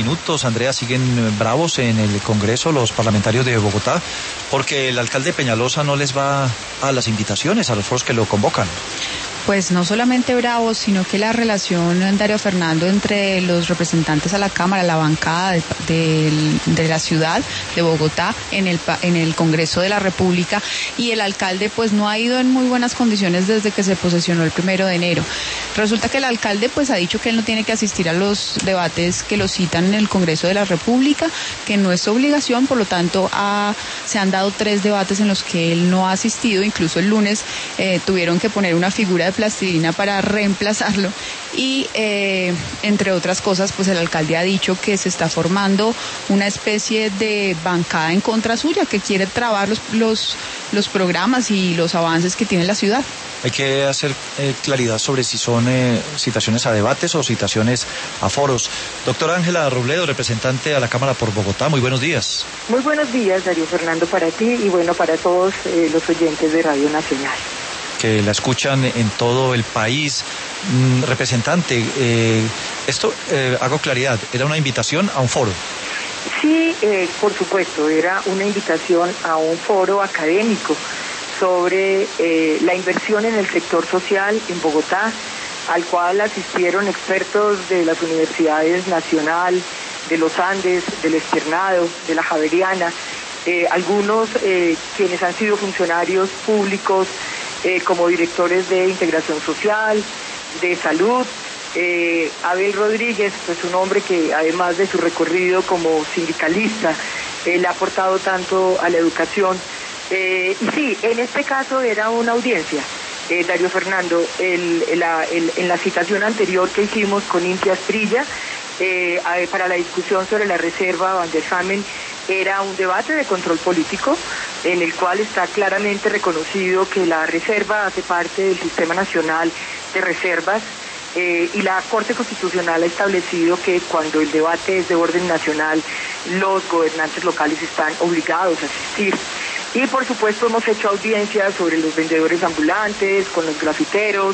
minutos, Andrea, siguen bravos en el Congreso los parlamentarios de Bogotá, porque el alcalde Peñalosa no les va a las invitaciones, a los foros que lo convocan. Pues no solamente bravos, sino que la relación, Darío Fernando, entre los representantes a la Cámara, la bancada de la ciudad de Bogotá en el Congreso de la República, y el alcalde pues no ha ido en muy buenas condiciones desde que se posesionó el 1 de enero. Resulta que el alcalde pues ha dicho que él no tiene que asistir a los debates que lo citan en el Congreso de la República, que no es su obligación, por lo tanto se han dado 3 debates en los que él no ha asistido. Incluso el lunes tuvieron que poner una figura de plastilina para reemplazarlo, y entre otras cosas pues el alcalde ha dicho que se está formando una especie de bancada en contra suya, que quiere trabar los programas y los avances que tiene la ciudad. Hay que hacer claridad sobre si son citaciones a debates o citaciones a foros. Doctora Ángela Robledo, representante a la Cámara por Bogotá, muy buenos días. Muy buenos días, Darío Fernando, para ti y bueno, para todos los oyentes de Radio Nacional, que la escuchan en todo el país. Representante, esto, hago claridad, ¿era una invitación a un foro? Sí, por supuesto, era una invitación a un foro académico sobre la inversión en el sector social en Bogotá, al cual asistieron expertos de las universidades Nacional, de los Andes, del Externado, de la Javeriana, algunos quienes han sido funcionarios públicos, como directores de integración social, de salud. Abel Rodríguez, pues un hombre que además de su recorrido como sindicalista, le ha aportado tanto a la educación. Y sí, en este caso era una audiencia, Darío Fernando, en la citación anterior que hicimos con Inti Asprilla, para la discusión sobre la reserva Van der Hamen, era un debate de control político en el cual está claramente reconocido que la reserva hace parte del Sistema Nacional de Reservas, y la Corte Constitucional ha establecido que cuando el debate es de orden nacional, los gobernantes locales están obligados a asistir. Y por supuesto hemos hecho audiencias sobre los vendedores ambulantes, con los grafiteros,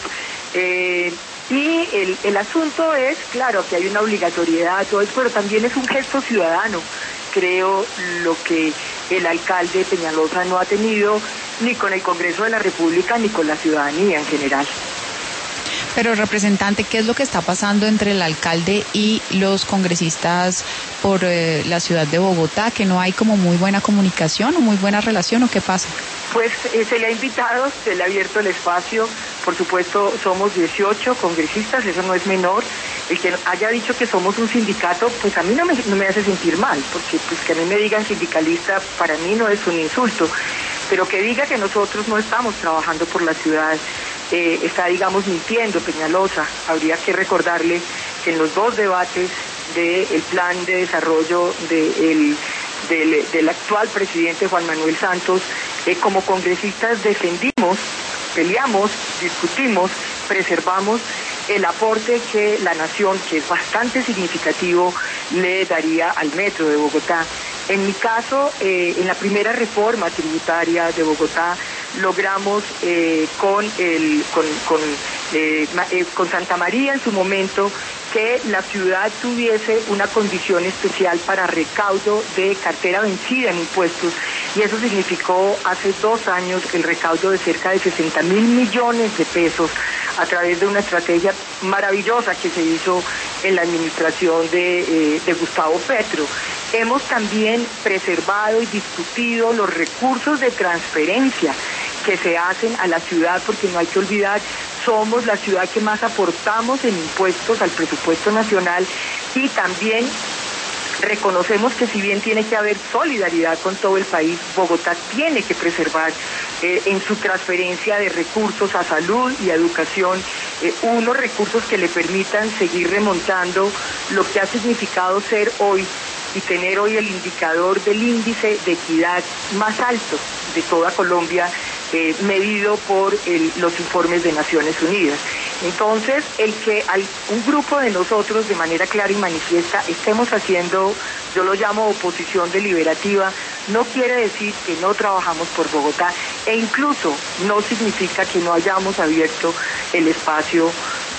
y el asunto es, claro, que hay una obligatoriedad, todo eso, pero también es un gesto ciudadano. Creo lo que el alcalde Peñalosa no ha tenido ni con el Congreso de la República ni con la ciudadanía en general. Pero, representante, ¿qué es lo que está pasando entre el alcalde y los congresistas por la ciudad de Bogotá? ¿Que no hay como muy buena comunicación o muy buena relación, o qué pasa? Pues se le ha invitado, se le ha abierto el espacio. Por supuesto, somos 18 congresistas, eso no es menor. El que haya dicho que somos un sindicato, pues a mí no me hace sentir mal, porque pues que a mí me digan sindicalista, para mí no es un insulto. Pero que diga que nosotros no estamos trabajando por la ciudad, está, digamos, mintiendo Peñalosa. Habría que recordarle que en los 2 debates del plan de desarrollo del actual presidente Juan Manuel Santos, como congresistas defendimos, peleamos, discutimos, preservamos el aporte que la nación, que es bastante significativo, le daría al metro de Bogotá. En mi caso, en la primera reforma tributaria de Bogotá, logramos con Santa María en su momento que la ciudad tuviese una condición especial para recaudo de cartera vencida en impuestos, y eso significó hace 2 años el recaudo de cerca de 60.000 millones de pesos a través de una estrategia maravillosa que se hizo en la administración de Gustavo Petro. Hemos también preservado y discutido los recursos de transferencia que se hacen a la ciudad, porque no hay que olvidar, somos la ciudad que más aportamos en impuestos al presupuesto nacional, y también reconocemos que si bien tiene que haber solidaridad con todo el país, Bogotá tiene que preservar en su transferencia de recursos a salud y a educación unos recursos que le permitan seguir remontando lo que ha significado ser hoy y tener hoy el indicador del índice de equidad más alto de toda Colombia, medido por los informes de Naciones Unidas. Entonces, el que un grupo de nosotros de manera clara y manifiesta estemos haciendo, yo lo llamo oposición deliberativa, no quiere decir que no trabajamos por Bogotá, e incluso no significa que no hayamos abierto el espacio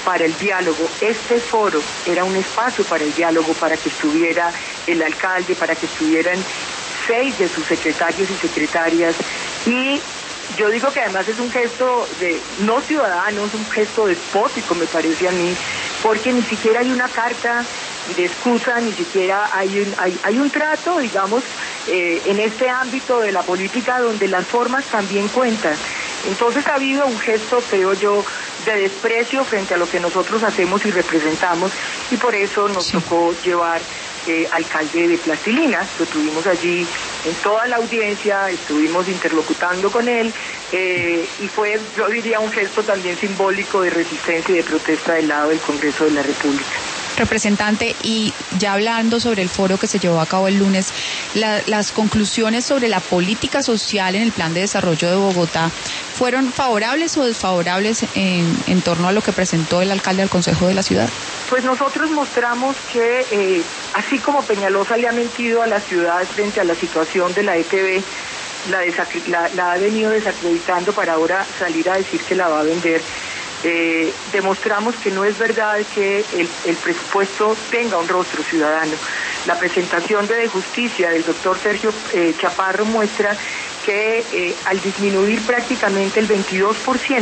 para el diálogo. Este foro era un espacio para el diálogo, para que estuviera el alcalde, para que estuvieran 6 de sus secretarios y secretarias, y yo digo que además es un gesto de no ciudadano, es un gesto despótico, me parece a mí, porque ni siquiera hay una carta de excusa, ni siquiera hay un trato, digamos, en este ámbito de la política donde las formas también cuentan. Entonces ha habido un gesto, creo yo, de desprecio frente a lo que nosotros hacemos y representamos, y por eso nos tocó llevar alcalde de plastilina. Lo tuvimos allí en toda la audiencia, estuvimos interlocutando con él, y fue, yo diría, un gesto también simbólico de resistencia y de protesta del lado del Congreso de la República. Representante, y ya hablando sobre el foro que se llevó a cabo el lunes, las conclusiones sobre la política social en el Plan de Desarrollo de Bogotá, ¿fueron favorables o desfavorables en torno a lo que presentó el alcalde al Consejo de la Ciudad? Pues nosotros mostramos que, así como Peñalosa le ha mentido a la ciudad frente a la situación de la ETB, la ha venido desacreditando para ahora salir a decir que la va a vender. Demostramos que no es verdad que el presupuesto tenga un rostro ciudadano. La presentación de Justicia del doctor Sergio Chaparro muestra que al disminuir prácticamente el 22%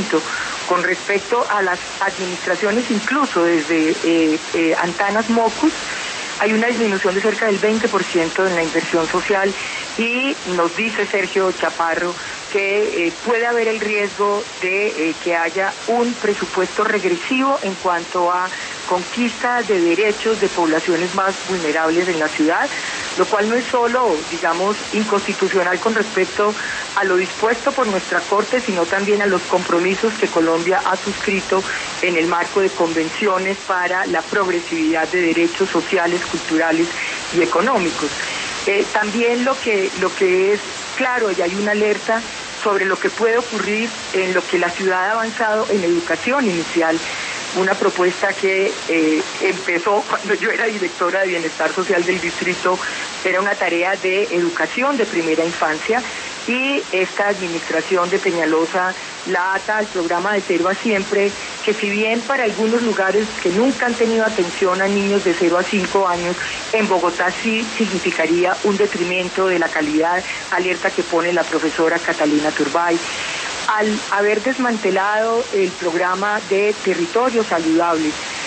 con respecto a las administraciones, incluso desde Antanas Mocus, hay una disminución de cerca del 20% en la inversión social, y nos dice Sergio Chaparro que puede haber el riesgo de que haya un presupuesto regresivo en cuanto a conquista de derechos de poblaciones más vulnerables en la ciudad, lo cual no es solo, digamos, inconstitucional con respecto a lo dispuesto por nuestra Corte, sino también a los compromisos que Colombia ha suscrito en el marco de convenciones para la progresividad de derechos sociales, culturales y económicos. También lo que es claro, y hay una alerta sobre lo que puede ocurrir en lo que la ciudad ha avanzado en educación inicial, una propuesta que empezó cuando yo era directora de Bienestar Social del distrito, era una tarea de educación de primera infancia, y esta administración de Peñalosa la ata al programa de 0 a Siempre, que si bien para algunos lugares que nunca han tenido atención a niños de 0 a 5 años, en Bogotá sí significaría un detrimento de la calidad, alerta que pone la profesora Catalina Turbay. Al haber desmantelado el programa de Territorio Saludable,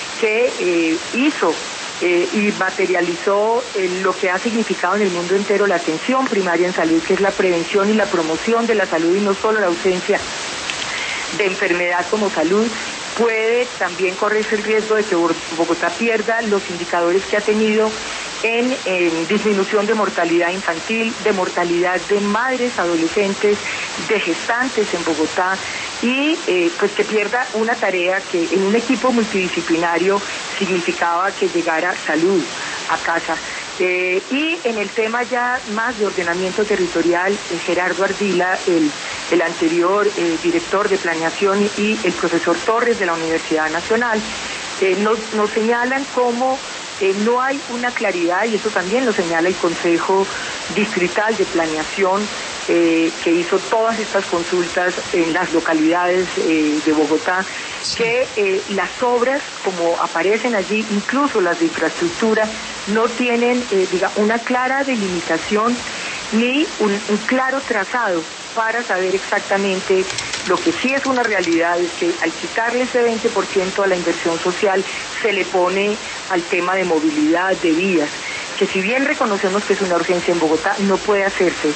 que hizo y materializó lo que ha significado en el mundo entero la atención primaria en salud, que es la prevención y la promoción de la salud, y no solo la ausencia de enfermedad como salud, puede también correrse el riesgo de que Bogotá pierda los indicadores que ha tenido en disminución de mortalidad infantil, de mortalidad de madres, adolescentes, de gestantes en Bogotá, y pues que pierda una tarea que en un equipo multidisciplinario significaba que llegara salud a casa. Y en el tema ya más de ordenamiento territorial, Gerardo Ardila, el anterior director de planeación, y el profesor Torres de la Universidad Nacional, nos señalan cómo no hay una claridad, y eso también lo señala el Consejo Distrital de Planeación, que hizo todas estas consultas en las localidades de Bogotá, que las obras, como aparecen allí, incluso las de infraestructura, no tienen una clara delimitación ni un claro trazado para saber exactamente. Lo que sí es una realidad es que al quitarle ese 20% a la inversión social, se le pone al tema de movilidad, de vías, que si bien reconocemos que es una urgencia en Bogotá, no puede hacerse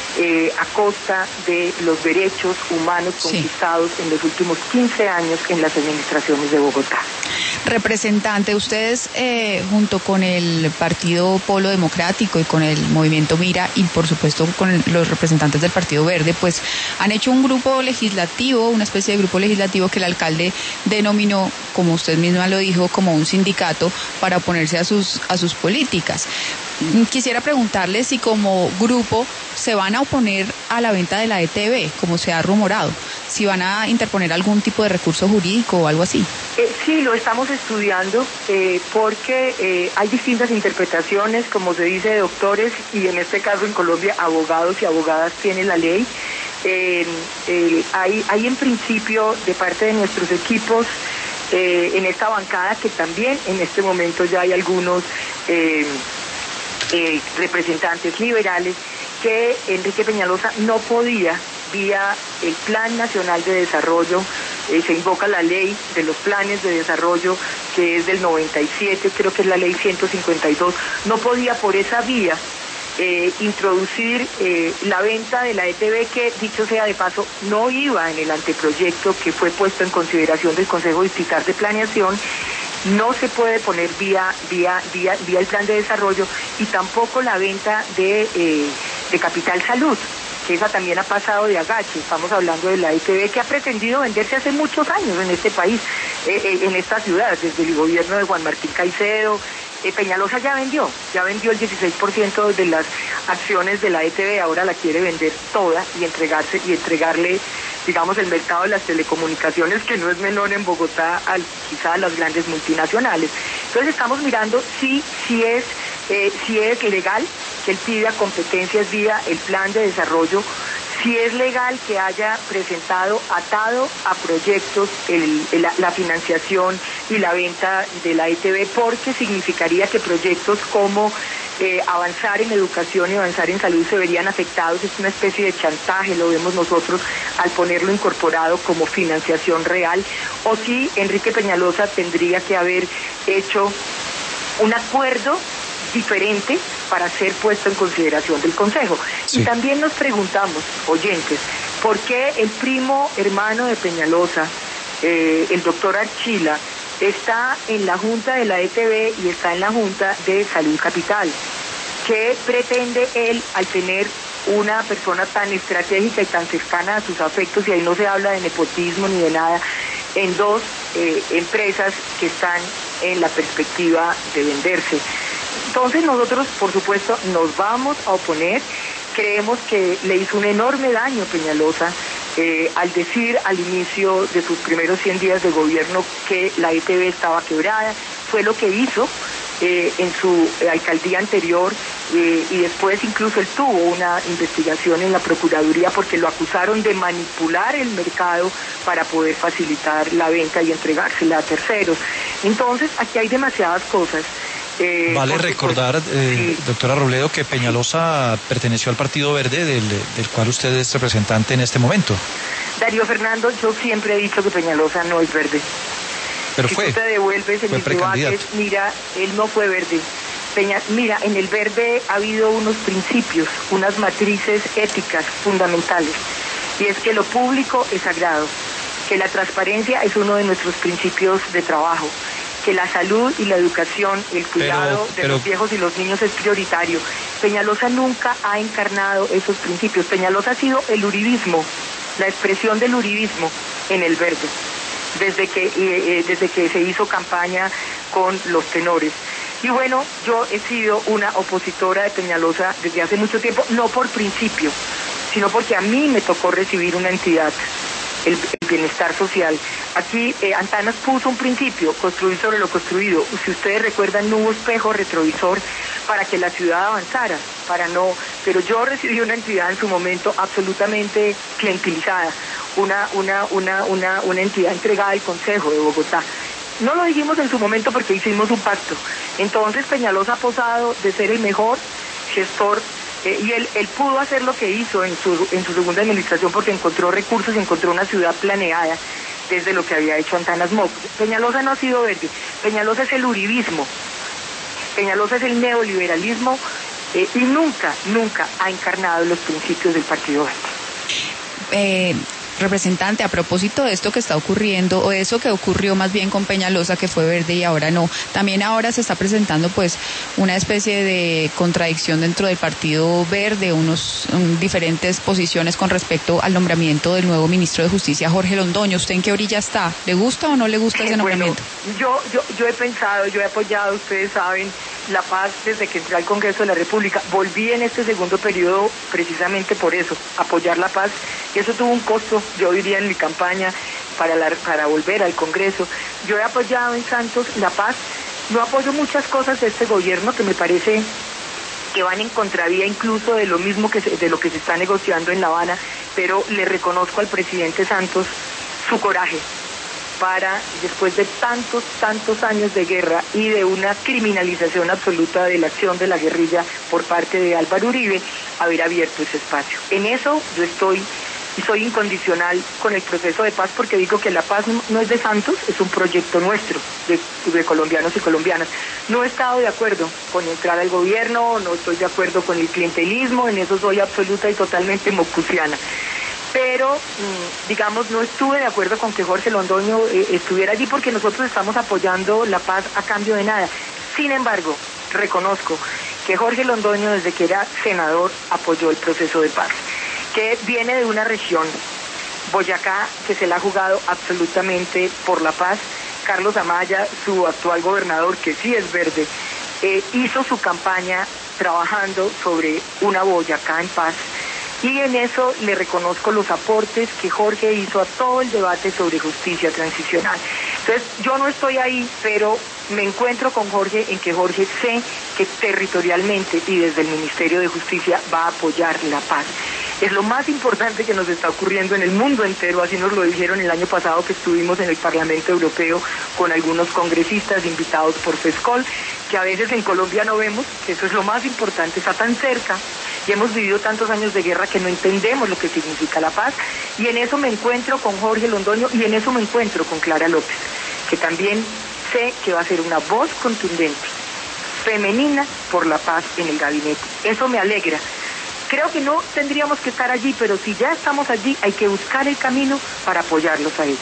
a costa de los derechos humanos conquistados en los últimos 15 años en las administraciones de Bogotá. Representante, ustedes junto con el Partido Polo Democrático y con el Movimiento Mira, y por supuesto con los representantes del Partido Verde, pues han hecho un grupo legislativo, una especie de grupo legislativo que el alcalde denominó, como usted misma lo dijo, como un sindicato para oponerse a sus políticas. Quisiera preguntarle si como grupo se van a oponer a la venta de la ETB, como se ha rumorado, si van a interponer algún tipo de recurso jurídico o algo así. Sí, lo estamos estudiando porque hay distintas interpretaciones, como se dice, de doctores, y en este caso en Colombia abogados y abogadas tienen la ley. Hay en principio de parte de nuestros equipos en esta bancada, que también en este momento ya hay algunos representantes liberales, que Enrique Peñalosa no podía, vía el Plan Nacional de Desarrollo, se invoca la ley de los planes de desarrollo, que es del 97, creo que es la ley 152, no podía por esa vía introducir la venta de la ETB, que dicho sea de paso no iba en el anteproyecto que fue puesto en consideración del Consejo Distrital de Planeación. No se puede poner vía el plan de desarrollo, y tampoco la venta de Capital Salud, que esa también ha pasado de agache. Estamos hablando de la ETB, que ha pretendido venderse hace muchos años en este país, en esta ciudad, desde el gobierno de Juan Martín Caicedo. Peñalosa ya vendió el 16% de las acciones de la ETB, ahora la quiere vender toda y entregarle, digamos, el mercado de las telecomunicaciones, que no es menor en Bogotá, quizá a las grandes multinacionales. Entonces estamos mirando si es legal que él pida competencias vía el plan de desarrollo, si es legal que haya presentado atado a proyectos la financiación y la venta de la ETB, porque significaría que proyectos como avanzar en educación y avanzar en salud se verían afectados. Es una especie de chantaje, lo vemos nosotros, al ponerlo incorporado como financiación real, o si Enrique Peñalosa tendría que haber hecho un acuerdo diferente para ser puesto en consideración del Consejo. Sí. Y también nos preguntamos, oyentes, ¿por qué el primo hermano de Peñalosa, el doctor Archila, está en la Junta de la ETB y está en la Junta de Salud Capital? ¿Qué pretende él al tener una persona tan estratégica y tan cercana a sus afectos, y ahí no se habla de nepotismo ni de nada, en dos empresas que están en la perspectiva de venderse? Entonces nosotros, por supuesto, nos vamos a oponer. Creemos que le hizo un enorme daño Peñalosa al decir al inicio de sus primeros 100 días de gobierno que la ETB estaba quebrada. Fue lo que hizo en su alcaldía anterior, y después incluso él tuvo una investigación en la Procuraduría porque lo acusaron de manipular el mercado para poder facilitar la venta y entregársela a terceros. Entonces, aquí hay demasiadas cosas. Vale recordar, sí, doctora Robledo, que Peñalosa perteneció al Partido Verde, del cual usted es representante en este momento. Darío Fernando, yo siempre he dicho que Peñalosa no es verde. Pero si tú te devuelves en mis debates, mira, él no fue verde. Mira, en el verde ha habido unos principios, unas matrices éticas fundamentales, y es que lo público es sagrado, que la transparencia es uno de nuestros principios de trabajo, que la salud y la educación, el cuidado de los viejos y los niños es prioritario. Peñalosa nunca ha encarnado esos principios. Peñalosa ha sido el uribismo, la expresión del uribismo en el verde, desde que se hizo campaña con los tenores. Y bueno, yo he sido una opositora de Peñalosa desde hace mucho tiempo, no por principio, sino porque a mí me tocó recibir una entidad, el bienestar social. Aquí Antanas puso un principio, construir sobre lo construido. Si ustedes recuerdan, no hubo espejo retrovisor para que la ciudad avanzara, pero yo recibí una entidad en su momento absolutamente clientelizada, una entidad entregada al Consejo de Bogotá. No lo dijimos en su momento porque hicimos un pacto. Entonces Peñalosa ha posado de ser el mejor gestor, y él pudo hacer lo que hizo en su segunda administración porque encontró recursos y encontró una ciudad planeada desde lo que había hecho Antanas Mocos. Peñalosa no ha sido verde, Peñalosa es el uribismo, Peñalosa es el neoliberalismo, y nunca ha encarnado los principios del Partido Verde. Representante, a propósito de esto que está ocurriendo, o eso que ocurrió más bien con Peñalosa, que fue verde y ahora no, también ahora se está presentando pues una especie de contradicción dentro del Partido Verde, diferentes posiciones con respecto al nombramiento del nuevo ministro de Justicia, Jorge Londoño. ¿Usted en qué orilla está? ¿Le gusta o no le gusta ese nombramiento? Bueno, yo he pensado, yo he apoyado, ustedes saben, la paz desde que entré al Congreso de la República. Volví en este segundo periodo precisamente por eso, apoyar la paz, y eso tuvo un costo, yo diría, en mi campaña para volver al Congreso. Yo he apoyado en Santos la paz, no apoyo muchas cosas de este gobierno que me parece que van en contravía incluso de lo mismo de lo que se está negociando en La Habana, pero le reconozco al presidente Santos su coraje para, después de tantos años de guerra y de una criminalización absoluta de la acción de la guerrilla por parte de Álvaro Uribe, haber abierto ese espacio. En eso yo estoy y soy incondicional con el proceso de paz, porque digo que la paz no es de Santos, es un proyecto nuestro, de colombianos y colombianas. No he estado de acuerdo con entrar al gobierno, no estoy de acuerdo con el clientelismo, en eso soy absoluta y totalmente mocusiana. Pero, digamos, no estuve de acuerdo con que Jorge Londoño estuviera allí, porque nosotros estamos apoyando la paz a cambio de nada. Sin embargo, reconozco que Jorge Londoño, desde que era senador, apoyó el proceso de paz, que viene de una región, Boyacá, que se la ha jugado absolutamente por la paz. Carlos Amaya, su actual gobernador, que sí es verde, hizo su campaña trabajando sobre una Boyacá en paz, y en eso le reconozco los aportes que Jorge hizo a todo el debate sobre justicia transicional. Entonces, yo no estoy ahí, pero me encuentro con Jorge en que Jorge sé que territorialmente y desde el Ministerio de Justicia va a apoyar la paz. Es lo más importante que nos está ocurriendo en el mundo entero, así nos lo dijeron el año pasado que estuvimos en el Parlamento Europeo con algunos congresistas invitados por FESCOL, que a veces en Colombia no vemos, que eso es lo más importante, está tan cerca y hemos vivido tantos años de guerra que no entendemos lo que significa la paz, y en eso me encuentro con Jorge Londoño y en eso me encuentro con Clara López, que también sé que va a ser una voz contundente, femenina por la paz en el gabinete. Eso me alegra. Creo que no tendríamos que estar allí, pero si ya estamos allí, hay que buscar el camino para apoyarlos a ellos.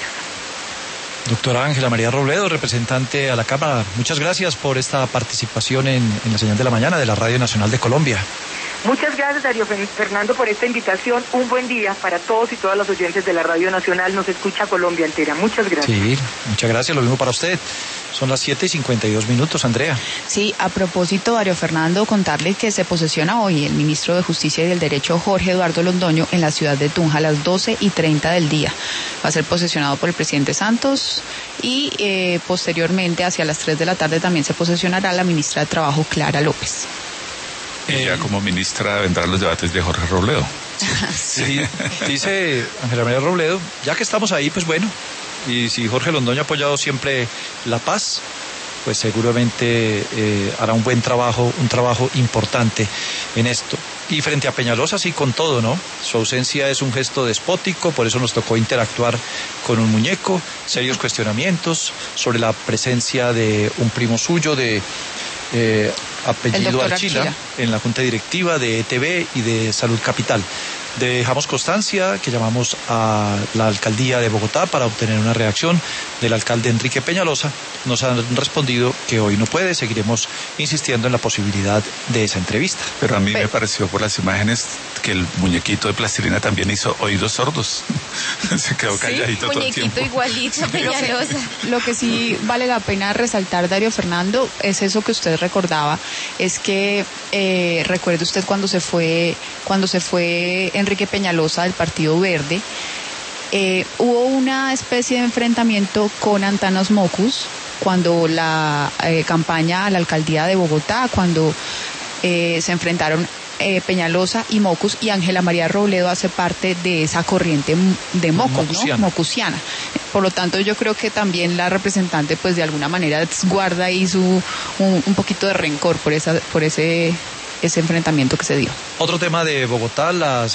Doctora Ángela María Robledo, representante a la Cámara, muchas gracias por esta participación en la señal de la mañana de la Radio Nacional de Colombia. Muchas gracias, Darío Fernando, por esta invitación. Un buen día para todos y todas los oyentes de la Radio Nacional. Nos escucha Colombia entera. Muchas gracias. Sí, muchas gracias. Lo mismo para usted. Son las 7:52, Andrea. Sí, a propósito, Darío Fernando, contarle que se posesiona hoy el ministro de Justicia y del Derecho, Jorge Eduardo Londoño, en la ciudad de Tunja a las 12:30 del día. Va a ser posesionado por el presidente Santos y posteriormente, hacia las 3 de la tarde, también se posesionará la ministra de Trabajo, Clara López. Y ya como ministra vendrán los debates de Jorge Robledo. Sí, dice Ángela María Robledo, ya que estamos ahí, pues bueno, y si Jorge Londoño ha apoyado siempre la paz, pues seguramente hará un buen trabajo, un trabajo importante en esto. Y frente a Peñalosa, sí, con todo, ¿no? Su ausencia es un gesto despótico, por eso nos tocó interactuar con un muñeco, serios cuestionamientos sobre la presencia de un primo suyo de apellido Archila en la junta directiva de ETB y de Salud Capital. Dejamos constancia que llamamos a la alcaldía de Bogotá para obtener una reacción del alcalde Enrique Peñalosa. Nos han respondido que hoy no puede, seguiremos insistiendo en la posibilidad de esa entrevista. Pero a mí me pareció por las imágenes que el muñequito de plastilina también hizo oídos sordos. Se quedó calladito todo el tiempo. Igualito, Peñalosa. Lo que sí vale la pena resaltar, Darío Fernando, es eso que usted recordaba, es que recuerde usted cuando se fue Enrique Peñalosa del Partido Verde, hubo una especie de enfrentamiento con Antanas Mocus cuando la campaña a la alcaldía de Bogotá, cuando se enfrentaron Peñalosa y Mocus, y Ángela María Robledo hace parte de esa corriente de Mocus, ¿no? Mocusiana. Por lo tanto, yo creo que también la representante, pues de alguna manera guarda ahí un poquito de rencor por ese enfrentamiento que se dio. Otro tema de Bogotá, las